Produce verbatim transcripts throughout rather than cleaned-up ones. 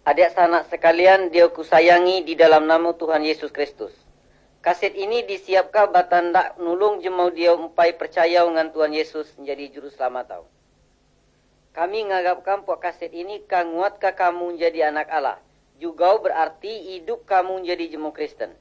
Adik sanak sekalian, dia kusayangi di dalam nama Tuhan Yesus Kristus. Kaset ini disiapkan batanda nulung jemau dia umpai percaya dengan Tuhan Yesus menjadi juru selamat tau. Kami menganggapkan puak kaset ini kan nguatkah kamu menjadi anak Allah. Juga berarti hidup kamu menjadi jemu Kristen.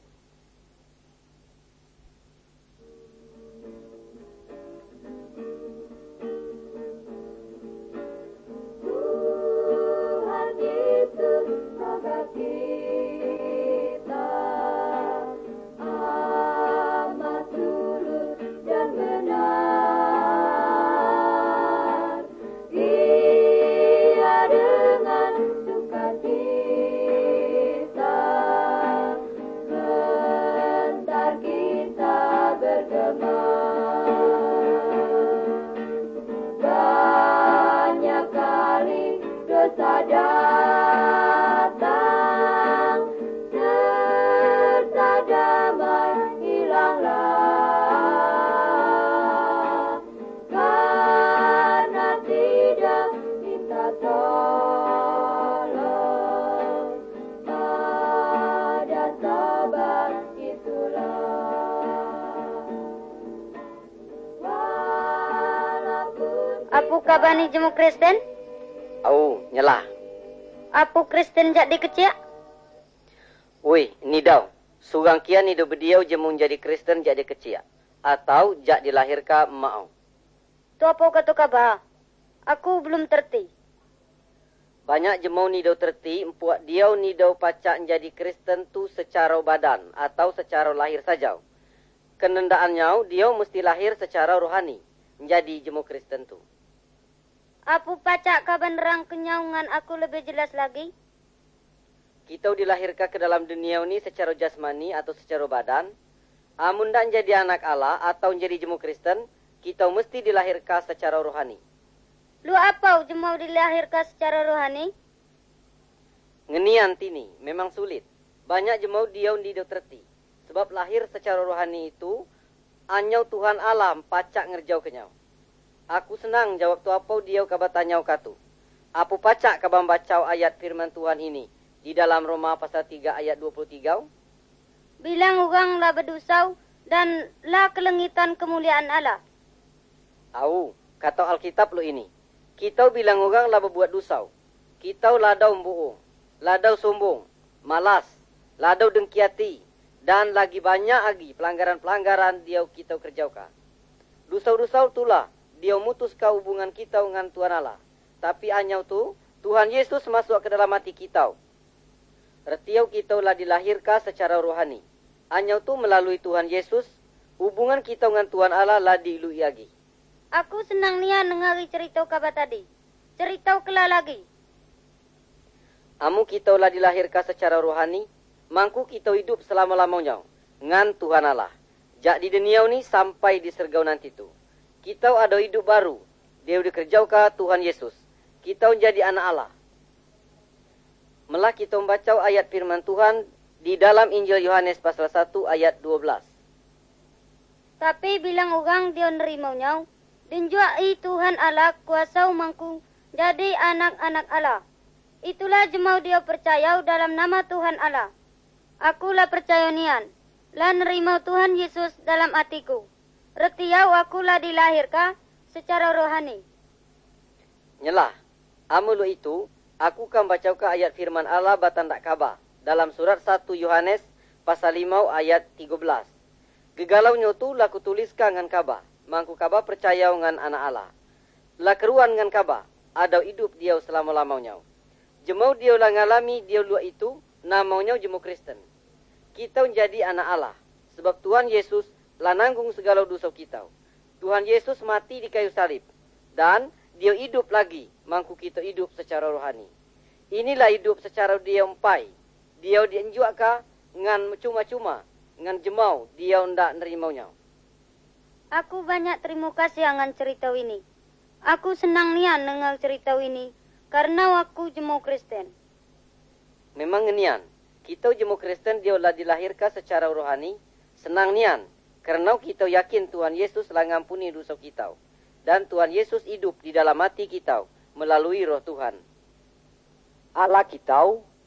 Apakah bani jemu Kristen? Au, nyelah. Apu Kristen jadi kecil? Woi, nidau. Surang kia nido bediau jemu jadi Kristen jadi kecil. Atau jak dilahirkan mau. Tu apa kata kabar? Aku belum terti. Banyak jemu nido terti, empuak diau nido pacak jadi Kristen tu secara badan atau secara lahir saja. Kenendaannya dia mesti lahir secara rohani menjadi jemu Kristen tu. Apu pacak kaban-rang kenyaungan aku lebih jelas lagi? Kita dilahirkan ke dalam dunia ini secara jasmani atau secara badan. Amun dan jadi anak Allah atau jadi jemu Kristen, kita mesti dilahirkan secara rohani. Lu apa jemu dilahirkan secara rohani? Ngenian tini, memang sulit. Banyak jemu dia ndido terti. Sebab lahir secara rohani itu, anyau Tuhan alam pacak ngerjau kenyau. Aku senang jawab tu apa dia kabar tanyau katu. Apa pacak kabar bacau ayat firman Tuhan ini di dalam Roma pasal tiga ayat dua puluh tiga? Bilang orang lah berdusau dan lah kelengitan kemuliaan Allah. Au, kata Alkitab lo ini. Kita bilang orang lah berbuat dusau. Kita ladau mbuung, ladau sombong, malas, ladau dengkiati, dan lagi banyak lagi pelanggaran-pelanggaran dia kita kerjaukan. Dusau-dusau itulah dia mutuskan hubungan kita dengan Tuhan Allah. Tapi anyau tu, Tuhan Yesus masuk ke dalam hati kita. Retiau kita lah dilahirkan secara rohani. Anyau tu melalui Tuhan Yesus, hubungan kita dengan Tuhan Allah lah diilui lagi. Aku senang nian dengari cerita kabar tadi. Cerita kelah lagi. Amu kita lah dilahirkan secara rohani, mangku kita hidup selama-lamanya dengan Tuhan Allah. Jak di dunia ni sampai di sergau nanti tu. Kita ada hidup baru. Dia dikerjaukan Tuhan Yesus. Kita menjadi anak Allah. Melah kita membaca ayat firman Tuhan di dalam Injil Yohanes pasal satu ayat dua belas. Tapi bilang orang dia nerimanya, dan juai Tuhan Allah kuasa mangku jadi anak-anak Allah. Itulah jemau dia percaya dalam nama Tuhan Allah. Akulah percaya nian, lah nerima Tuhan Yesus dalam hatiku. Retiau akulah dilahirkan secara rohani. Nyelah, amulu itu, aku kan baca ke ayat firman Allah batanda kabar dalam surat satu Yohanes pasal lima ayat tiga belas. Gegalaunya tu laku tuliskan dengan kabar, mangku kabar percaya dengan anak Allah. Lah keruan dengan kabar, ada hidup dia selama-lamanya. Jemau dia lah ngalami dia luar itu, namanya jemu Kristen. Kita menjadi anak Allah, sebab Tuhan Yesus lah nanggung segala dosa kita. Tuhan Yesus mati di kayu salib. Dan dia hidup lagi. Mangku kita hidup secara rohani. Inilah hidup secara dia empai. Dia dienjuakkan dengan cuma-cuma. Dengan jemau dia hendak nerimanya. Aku banyak terima kasih dengan cerita ini. Aku senang nian dengar cerita ini. Karena aku jemu Kristen. Memang nian. Kita jemu Kristen dia lah dilahirkan secara rohani. Senang nian. Karena kita yakin Tuhan Yesus telah ngampuni dosa kita. Dan Tuhan Yesus hidup di dalam hati kita melalui roh Tuhan. Allah kita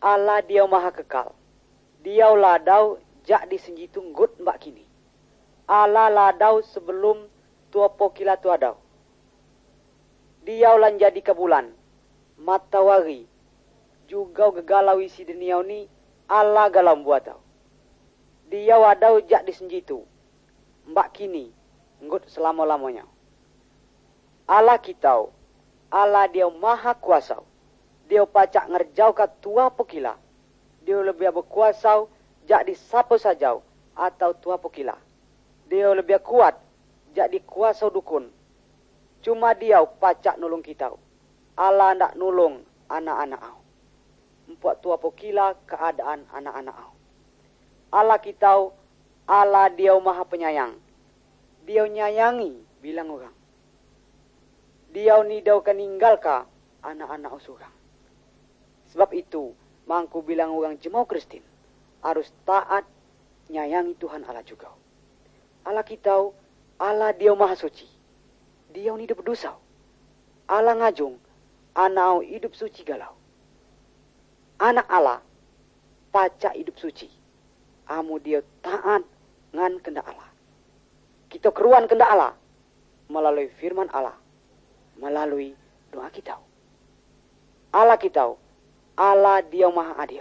Allah dia maha kekal. Dia ladau jak disenjitu nggut mbak kini. Allah ladau sebelum tua pokila tua dau. Dia lan jadi ke bulan, matahari, juga gegalau isi dunia ni, Allah galau buat tau. Dia wadau jak disenjitu, mbak kini, nggut selama-lamanya. Allah kitau, Allah dia maha kuasa. Dia pacak ngerjau ke tua pokila. Dia lebih berkuasa jak di siapa saja atau tua pokila. Dia lebih kuat jak di kuasa dukun. Cuma dia pacak nulung kita. Allah ndak nulung anak-anak au. Empat tua pokila keadaan anak-anak au. Allah kita, Allah dia maha penyayang. Dia nyayangi bilang orang. Dia ni dau keninggal ka anak-anak usurang. Sebab itu, mangku bilang orang jemau Kristen harus taat nyayangi Tuhan Allah juga. Allah kita, Allah dia maha suci. Dia ni dia berdosa. Allah ngajung, anak hidup suci galau. Anak Allah, pacak hidup suci. Amu dia taat ngan kendak Allah. Kita keruan kendak Allah melalui firman Allah, melalui doa kita. Allah kita, Allah dia maha adil.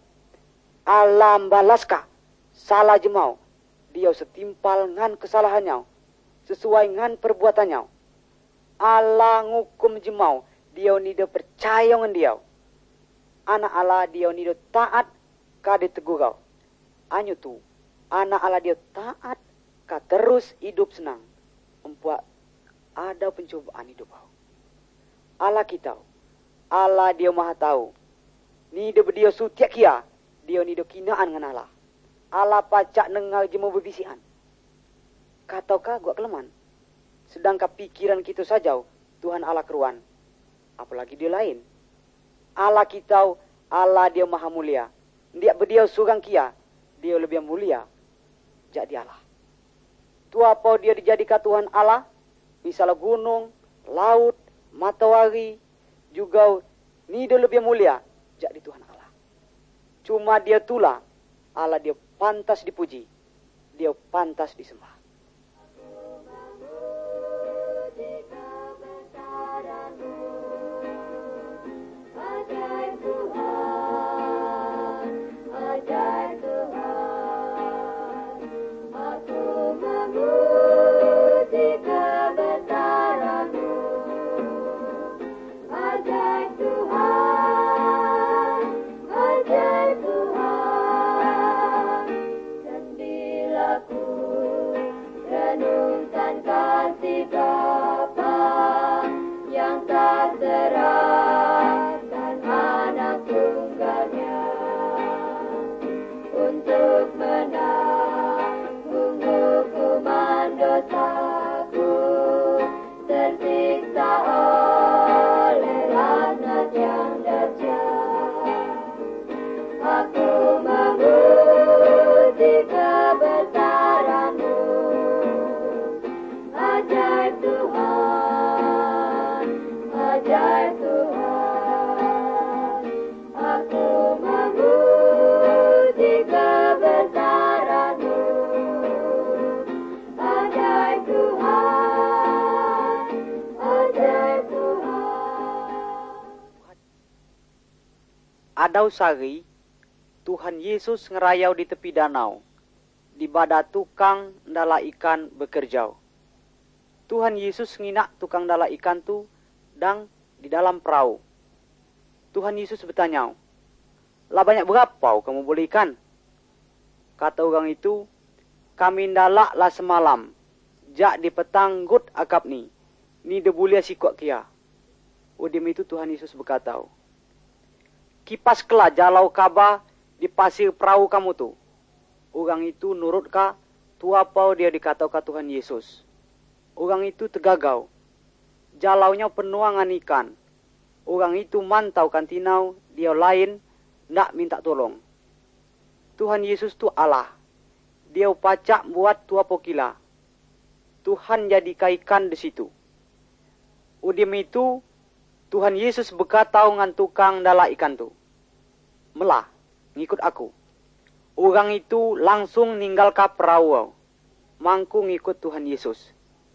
Allah membalaskah salah jemau. Dia setimpal ngan kesalahannya, sesuai ngan perbuatannya. Allah ngukum jemau. Dia ni dia percaya ngan dia. Anak Allah dia ni dia taat kade tegurau. Anyu tu, anak Allah dia taat ka terus hidup senang. Membuat ada pencobaan hidup kau. Allah kita, Allah dia maha tahu. Ni dia berdia sutiak kia. Dia ni dia kinaan dengan Allah. Allah pacak nengal jemu berbisian. Kataukah gua keleman? Sedangkan pikiran kita saja Tuhan Allah keruan. Apalagi dia lain. Allah kita, Allah dia maha mulia. Dia berdia surang kia. Dia lebih mulia. Jadi Allah. Tu apa dia dijadikan Tuhan Allah? Misalnya gunung, laut, matahari. Juga ni dia lebih mulia. Jadi Tuhan Allah. Cuma dia tulah. Allah dia pantas dipuji. Dia pantas disembah. Adau sari, Tuhan Yesus ngerayau di tepi danau, di bada tukang ndala ikan bekerja. Tuhan Yesus nginak tukang ndala ikan tu, dang di dalam perahu. Tuhan Yesus bertanya, lah banyak berapa kamu boleh ikan? Kata orang itu, kami ndala lah semalam, jak di petang gut akap ni, ni debulia sikok kia. Udim itu Tuhan Yesus berkata, kipas kelah jalau kaba di pasir perahu kamu tu. Orang itu nurut ka, tu apa dia dikatau ka Tuhan Yesus. Orang itu tegagau. Jalaunya penuangan ikan. Orang itu mantau kantinau, dia lain, nak minta tolong. Tuhan Yesus tu Allah. Dia pacak buat tu apa kila. Tuhan jadi ikan di situ. Udim itu, Tuhan Yesus berkatau ngan tukang dala ikan tu. Melah, ngikut aku. Orang itu langsung ninggal ka perahu. Mangku ngikut Tuhan Yesus.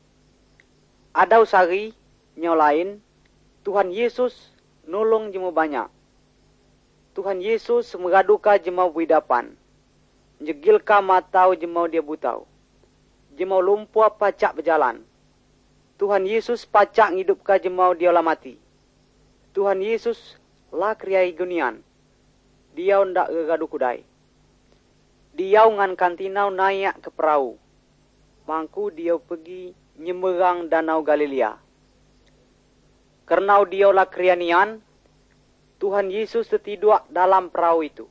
Ada usari nyolain, Tuhan Yesus nolong jemu banyak. Tuhan Yesus mengaduka jemau widapan. Jegilka matau jemau dia butau. Jemau lumpua pacak berjalan. Tuhan Yesus pacak ngidupka jemau dia lah mati. Tuhan Yesus lah kriai gunian. Dia ndak gegadu kudai. Dia ngan kantinau naik ke perahu. Mangku dia pergi nyemerang danau Galilea. Karena dia lah krianian, Tuhan Yesus tertidur dalam perahu itu.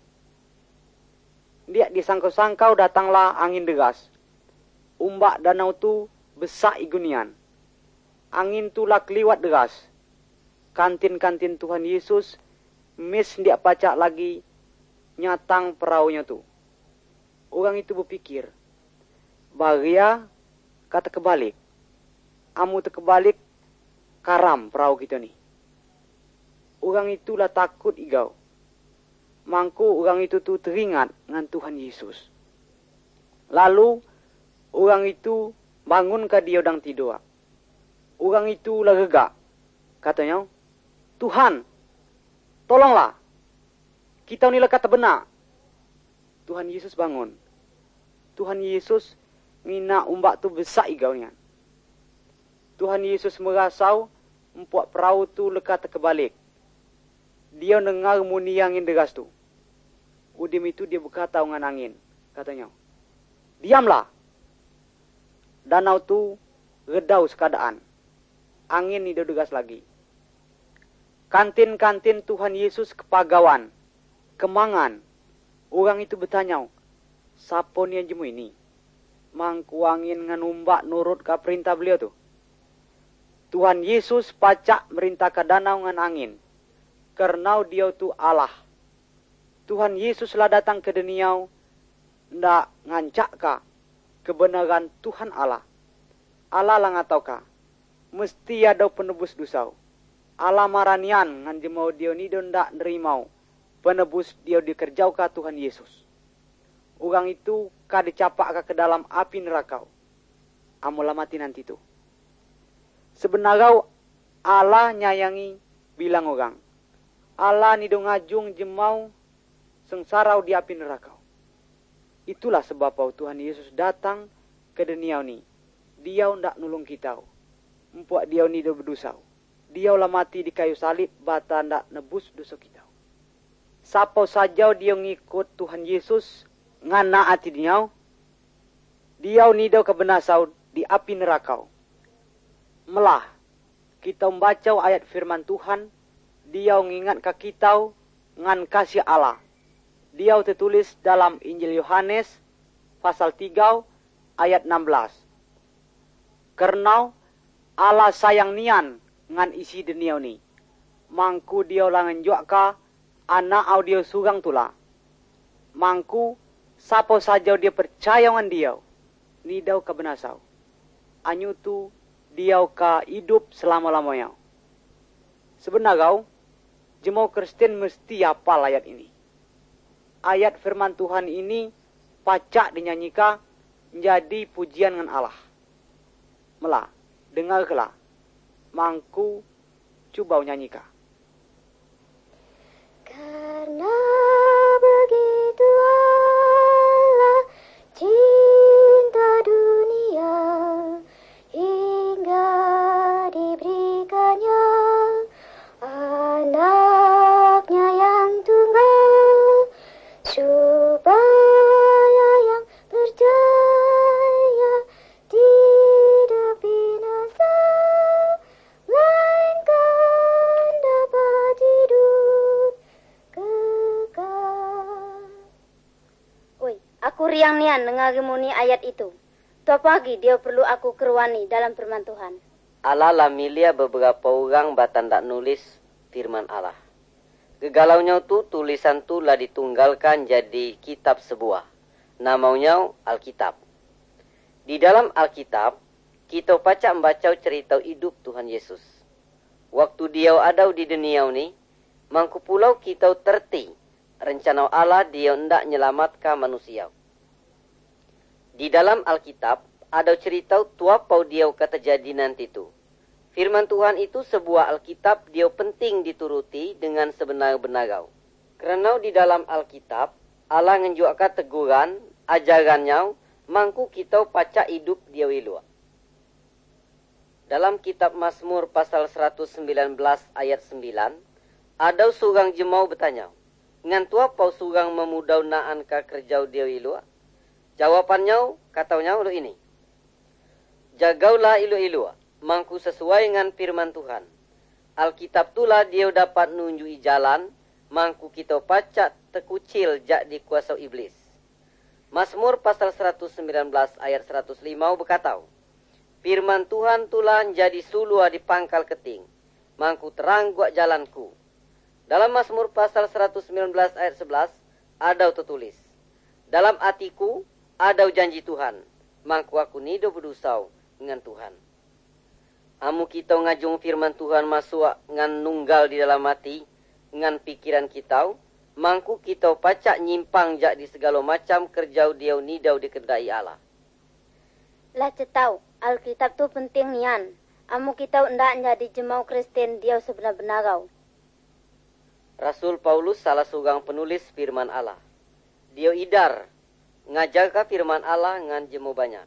Dia disangkau-sangkau datanglah angin deras. Umbak danau tu besar igunian. Angin tu lah keliwat deras. Kantin-kantin Tuhan Yesus mis dia pacak lagi nyatang perahunya tu. Orang itu berpikir, Baria kata kebalik. Amu terkebalik karam perahu kita ni. Orang itulah takut igau. Mangku orang itu tu teringat dengan Tuhan Yesus. Lalu orang itu bangun ke dia udang tidur. Orang itu lah gegak. Katanya, Tuhan, tolonglah. Kita ni lah kata benar. Tuhan Yesus bangun. Tuhan Yesus ngina umbak tu besar igau nian. Tuhan Yesus merasau empuak perahu tu lekat terbalik. Dia dengar muni angin deras tu. Udim itu dia berkata dengan angin. Katanya, diamlah. Danau tu redau sekadaan. Angin ni dia deras lagi. Kantin-kantin Tuhan Yesus kepagawan. Kemangan. Orang itu bertanya, siapa ni yang jemu ini? Mangku angin ngan umbak nurut ke perintah beliau tu. Tuhan Yesus pacak merintah ke danau ngan angin. Karena dia tu Allah. Tuhan Yesus lah datang ke dunia. Ndak ngancak ka kebenaran Tuhan Allah. Allah lah ngatau ka. Mesti ada penebus dosa. Allah maranian ngan jemau dia ni dia ndak nerimau. Penebus dia dikerjau ka Tuhan Yesus. Orang itu ka dicapak ka ke dalam api neraka. Amulah mati nanti tu. Sebenarnya Allah nyayangi bilang orang. Allah ni dong ngajung jemau sengsarau di api neraka. Itulah sebab Tuhan Yesus datang ke dunia ni. Dia ndak nulung kita. Empuak dia ni do berdosa. Dia lah mati di kayu salib bata ndak nebus dosa kita. Siapa saja dia ngikut Tuhan Yesus ngana hati dia. Dia ni do kebenasau di api neraka. Melah kita membaca ayat firman Tuhan. Dia ngingat ke kita ngan kasih Allah. Dia tertulis dalam Injil Yohanes pasal tiga ayat enam belas. Karena Allah sayang nian ngan isi dunia ni. Mangku dia lah ngenjuk ka anak au dia surang tula. Mangku siapa saja dia percaya ngan dia. Ni dau ka benasau. Anyu tu dia ka hidup selama-lamanya. Sebenarnya jemaah Kristen mesti hafal ayat ini. Ayat firman Tuhan ini pacak dinyanyikan menjadi pujian dengan Allah. Melah, dengarlah. Mangku coba nyanyikan. Karena begitu Allah cinta dunia hingga diberikannya anaknya yang tunggal supaya yang percaya tidak binasa melainkan dapat hidup kekal. Oi, aku riang nian dengar muni ayat itu. Tuh pagi dia perlu aku kerwani dalam firman Tuhan. Allah lah milia beberapa orang batanda nulis firman Allah. Gegalaunya tu tulisan tu lah ditunggalkan jadi kitab sebuah. Namanya Alkitab. Di dalam Alkitab, kita pacak membaca cerita hidup Tuhan Yesus. Waktu dia ada di dunia ni, mangku pulau kita terti rencana Allah dia hendak menyelamatkan manusia. Di dalam Alkitab, ada cerita tua pau dia kata jadi nanti tu. Firman Tuhan itu sebuah Alkitab dia penting dituruti dengan sebenar-benar. Kerana di dalam Alkitab, Allah menunjukkan teguran, ajarannya, mangku kita pacak hidup dia wilua. Dalam kitab Mazmur pasal seratus sembilan belas ayat sembilan, ada seorang jemau bertanya, ngan tua pau seorang memudau naan ka kerjau dia wilua? Jawapannya, katanya ulu ini. Jagaulah ilu-ilua, mangku sesuai dengan firman Tuhan. Alkitab tulah dia dapat nunjui jalan, mangku kita pacak tekucil jak dikuasau iblis. Mazmur pasal seratus sembilan belas ayat seratus lima berkata, firman Tuhan tulah jadi sulua di pangkal keting, mangku terang guak jalanku. Dalam Mazmur pasal seratus sembilan belas ayat sebelas, ada tertulis, dalam hatiku ada janji Tuhan, mangku aku nido berdusau dengan Tuhan. Amu kita ngajung firman Tuhan masuk ngan nunggal di dalam hati, ngan pikiran kita, mangku kita pacak nyimpang jak di segala macam kerjau dia nidau dikendai Allah. Lah cetau, Alkitab tu penting nian. Amu kita ndak jadi jemau Kristen dia sebenar-benar kau. Rasul Paulus salah seorang penulis firman Allah. Dia idar ngajar ka firman Allah ngan jemu banyak.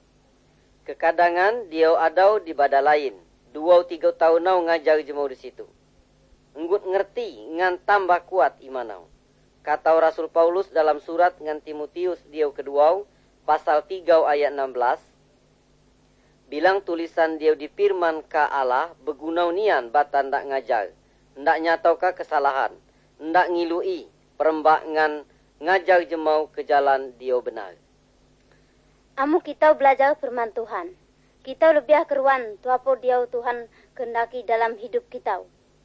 Kekadangan dia ada di badan lain. Dua tiga tahun nau ngajar jemu di situ. Enggut ngerti ngan tambah kuat imanau. Kata Rasul Paulus dalam surat ngan Timotius dia kedua pasal tiga ayat enam belas. Bilang tulisan dia di firman ka Allah berguna nian batan ndak ngajar. Ndak nyatau ka kesalahan. Ndak ngilui perembak ngan ngajar jemau ke jalan dia benar. Amu kita belajar firman Tuhan. Kita lebih keruan tu apa dia Tuhan kendaki dalam hidup kita.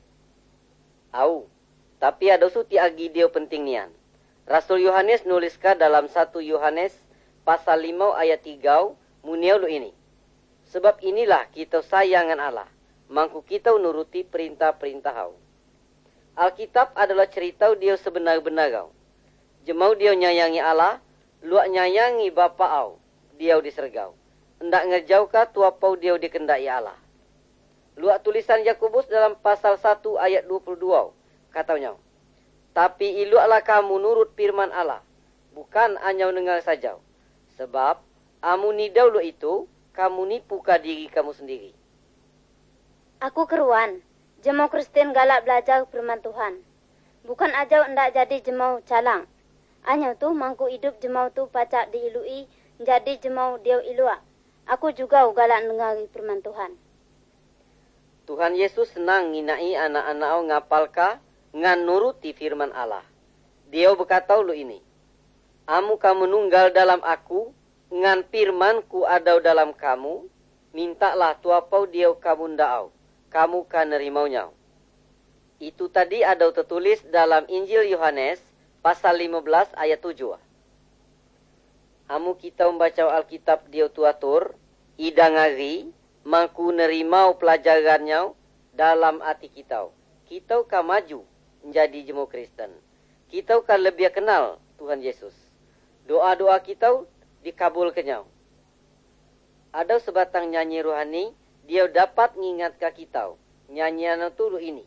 Au, tapi ada suti agi dia penting nian. Rasul Yohanes nuliskan dalam satu Yohanes pasal lima ayat tiga muniau lu ini. Sebab inilah kita sayangan Allah, mangku kita nuruti perintah-perintah hau. Alkitab adalah cerita dia sebenar-benar kau. Jemau dia nyayangi Allah, luak nyayangi bapa au, dia disergau. Hendak ngejauhkah tuapau dia dikendai Allah. Luak tulisan Yakobus dalam pasal satu ayat dua puluh dua, katanya, tapi iluaklah kamu nurut firman Allah, bukan hanya dengar saja. Sebab, amu nidau lu itu, kamu nipu ka diri kamu sendiri. Aku keruan, jemau Kristen galak belajar firman Tuhan. Bukan aja ndak jadi jemau calang. Hanya tu mangku hidup jemau tu pacak diilui, jadi jemau dia ilua. Aku juga galak dengari firman Tuhan. Tuhan Yesus senang nginai anak-anak ngapalka ngan nuruti firman Allah. Dia berkata lu ini, amu kamu nunggal dalam aku, ngan firmanku ada dalam kamu, mintalah tuapau dia kamu ndaau, kamu kan nerimaunya. Itu tadi ada tertulis dalam Injil Yohanes pasal lima belas ayat tujuh. Amu kita membaca Alkitab dia tuatur, idangari, mangku nerimau pelajarannya dalam hati kita. Kita kan maju menjadi jemaat Kristen. Kita kan lebih kenal Tuhan Yesus. Doa-doa kita dikabulkannya. Ada sebatang nyanyi rohani, dia dapat mengingatkan kita. Nyanyian itu ini.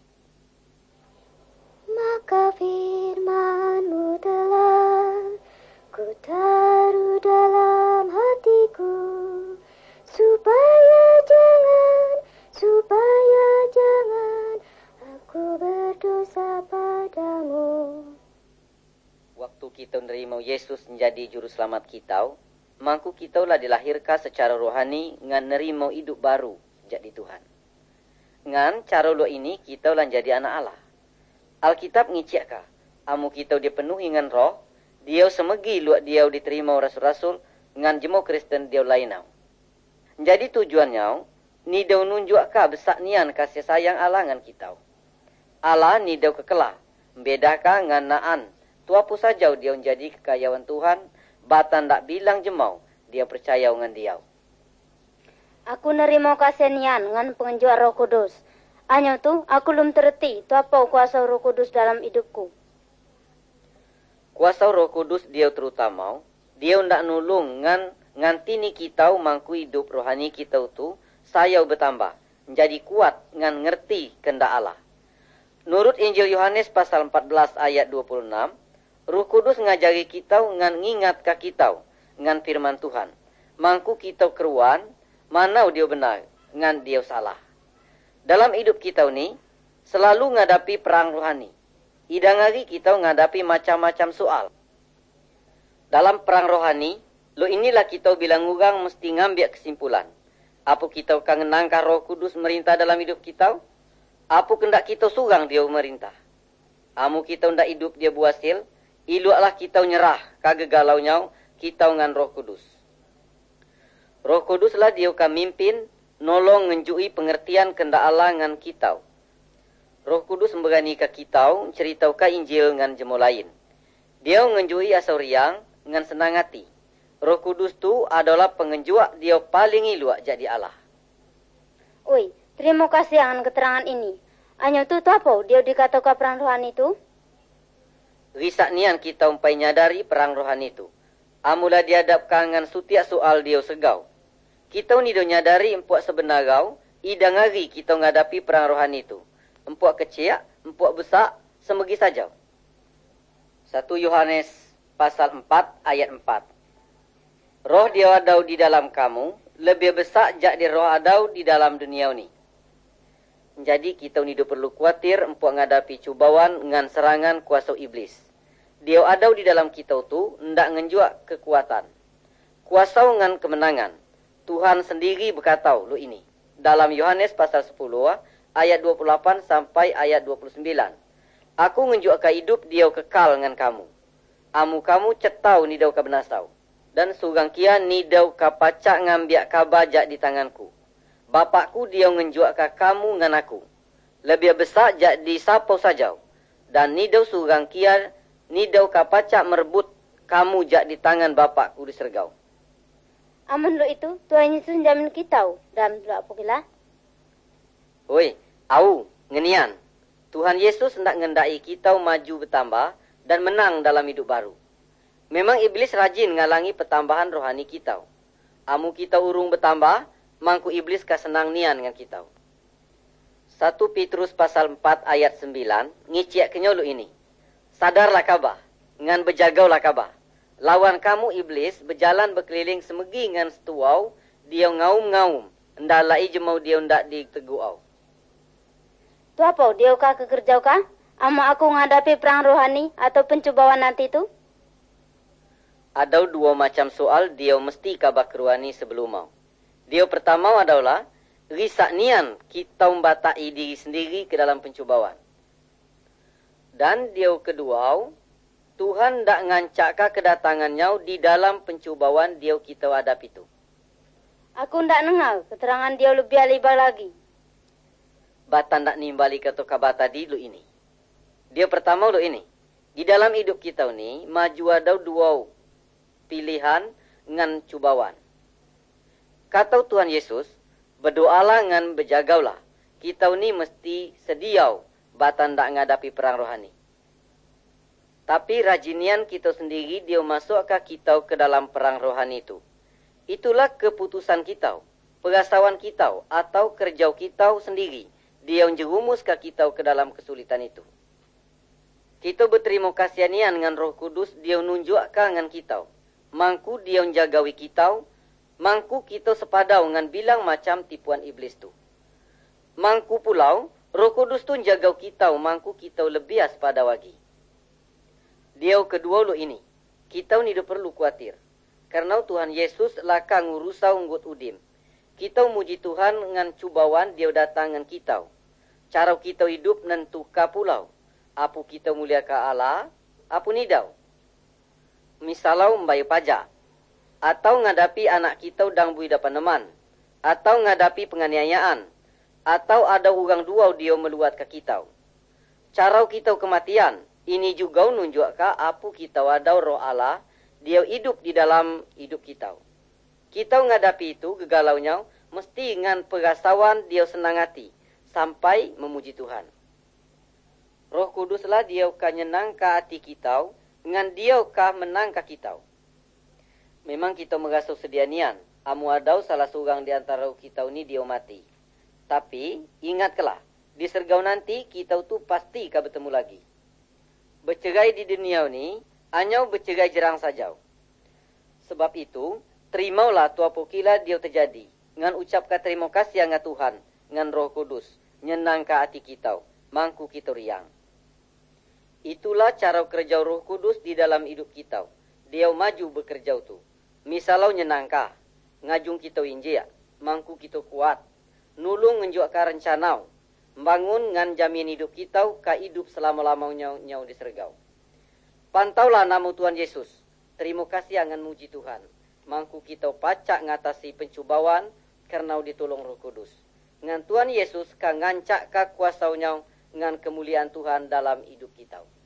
Maka firman-Mu telah ku taruh dalam hatiku, supaya jangan, supaya jangan aku berdosa padamu. Waktu kita menerima Yesus menjadi juru selamat kita, mangku kita lah dilahirkan secara rohani ngan nerima hidup baru jadi Tuhan. Ngan cara lo ini kita lah jadi anak Allah. Alkitab ngicikka, amu kita dipenuhi ngan roh, dia semegi luak dia diterima rasul-rasul ngan jemaat Kristen dia lainau. Jadi tujuannya, ni dia nunjukka besak nian kasih sayang Allah ngan kita. Allah ni dia kekelah, membedakan ngan naan. Tu apa saja dia menjadi kekayaan Tuhan, batan tak bilang jemau, dia percaya dengan dia. Aku nerima kasih nian ngan pengenjuan Roh Kudus. Hanya tu, aku belum terti tu apa kuasa Roh Kudus dalam hidupku. Kuasa Roh Kudus dia terutama, dia ndak nulung ngan nganti ni kita mangku hidup rohani kita tu sayau bertambah, menjadi kuat ngan ngerti kehendak Allah. Nurut Injil Yohanes pasal empat belas ayat dua puluh enam, Roh Kudus ngajari kita ngan ngingat ka kita ngan firman Tuhan. Mangku kita keruan, mana dia benar, ngan dia salah. Dalam hidup kita ni, selalu ngadapi perang rohani. Idang hari kita ngadapi macam-macam soal. Dalam perang rohani, lo inilah kita bilang orang mesti ngambil kesimpulan. Apa kita akan ngenangkah Roh Kudus merintah dalam hidup kita? Apa kendak kita surang dia merintah? Amu kita ndak hidup dia buasil, iluaklah kita nyerah kagegalau nyau kita ngan Roh Kudus. Roh Kudus lah dia akan mimpin, nolong ngenjui pengertian kehendak Allah ngan kita. Roh Kudus memberani ka kita ceritau ka Injil ngan jemo lain. Dia ngenjui asau riang ngan senang hati. Roh Kudus tu adalah pengenjuak dia paling iluak jadi Allah. Oi, terima kasih akan keterangan ini. Anyo tu tu apa dia dikatakan perang rohani tu? Risak nian kita umpai nyadari perang rohani tu. Amula dihadapkan dengan setiap soal dia segau. Kita ni do nyadari empuak sebenarau, idang hari kita ngadapi perang rohani tu. Empuak kecil, empuak besar, semegi saja. satu Yohanes pasal empat ayat empat. Roh dia adau di dalam kamu, lebih besar jak di roh adau di dalam dunia ni. Jadi kita ni do perlu khawatir empuak ngadapi cubauan dengan serangan kuasa iblis. Dia adau di dalam kita tu, ndak ngenjuak kekuatan. Kuasa dengan kemenangan. Tuhan sendiri berkatau lu ini. Dalam Yohanes pasal sepuluh ayat dua puluh lapan sampai ayat dua puluh sembilan. Aku ngenjuakkan hidup dia kekal dengan kamu. Amu kamu cetau ni dau ka benasau. Dan surang kia ni dau ka pacak ngambiak kabar jak di tanganku. Bapakku dia ngenjuakkan kamu dengan aku. Lebih besar jak di sapau saja. Dan ni dau surang kia ni dau ka pacak merebut kamu jak di tangan bapakku di sergau. Aman lo itu, Tuhan Yesus jamin kita dalam doa apa kila? Oi, au, ngenian. Tuhan Yesus hendak ngendai kita maju bertambah dan menang dalam hidup baru. Memang iblis rajin ngalangi pertambahan rohani kita. Amu kita urung bertambah, mangku iblis kasenang nian dengan kita. satu Petrus pasal empat ayat sembilan, ngiciak kenyolu ini. Sadarlah kabah, ngan berjagaulah kabah. Lawan kamu iblis berjalan berkeliling semegi ngan setuau, dia ngaum-ngaum, ndalai jemau dia ndak diteguau. Tu apa? Dia ka kekerjau ka? Ama aku ngadapi perang rohani atau pencubaan nanti tu? Ada dua macam soal dia mesti kabah keruani sebelum mau. Dia pertama adalah risak nian kita membatai diri sendiri ke dalam pencubaan. Dan dia kedua, Tuhan tak ngancakkan kedatangannya di dalam pencubaan dia kita hadapi itu. Aku ndak dengar keterangan dia lebih alibar lagi. Batan tak nimbali kata kabar tadi lu ini. Dia pertama lu ini. Di dalam hidup kita ni, maju ada dua pilihan dengan cubaan. Kata Tuhan Yesus, berdoalah dengan berjagaulah. Kita ni mesti sediau batan tak ngadapi perang rohani. Tapi rajinian kita sendiri dia masukkan kita ke dalam perang rohani itu. Itulah keputusan kita, perasaan kita atau kerja kita sendiri. Dia menjerumuskan kita ke dalam kesulitan itu. Kita berterima kasih nian dengan Roh Kudus dia nunjukkan dengan kita. Mangku dia menjagawi kita, mangku kita sepadau dengan bilang macam tipuan iblis tu. Mangku pulau, Roh Kudus tu menjaga kita, mangku kita lebih aspada lagi. Dia kedua lu ini. Kita ni dah perlu khawatir. Karena Tuhan Yesus lakang ngurusau nggut udim. Kita muji Tuhan dengan cubauan dia datang dengan kita. Cara kita hidup nentuka pulau. Apa kita mulia ke Allah, apa nidau. Misalau membayar pajak. Atau ngadapi anak kita dang bui dapat neman. Atau ngadapi penganiayaan. Atau ada orang dua dia meluat ke kita. Cara kita kematian. Ini juga menunjukkan apa kita ada roh Allah, dia hidup di dalam hidup kita. Kita menghadapi itu, gegalaunya, mesti dengan perasaan dia senang hati, sampai memuji Tuhan. Roh Kuduslah dia akan nyenang ke hati kita, ngan dia kah menang ka kita. Memang kita merasa sedia nian, amu adau salah seorang di antara kita ni dia mati. Tapi, ingatlah, di sergau nanti kita tu pasti kah bertemu lagi. Bercerai di dunia ni, hanya bercerai jerang saja. Sebab itu, terimalah tua pokila dia terjadi. Ngan ucapkan terima kasih dengan Tuhan, ngan Roh Kudus, nyenangkan hati kita, mangku kita riang. Itulah cara kerja Roh Kudus di dalam hidup kita. Dia maju bekerja tu. Misalau nyenangkah, ngajung kita injia, mangku kita kuat, nulung ngenjuakkan rencanau, membangun ngan jamin hidup kita ka hidup selama-lamanya nyau di sergau. Pantaulah nama Tuhan Yesus. Terima kasih angan muji Tuhan. Mangku kita pacak ngatasi pencubauan karena ditolong Roh Kudus. Ngan Tuhan Yesus ka ngancak ka kuasanya ngan kemuliaan Tuhan dalam hidup kita.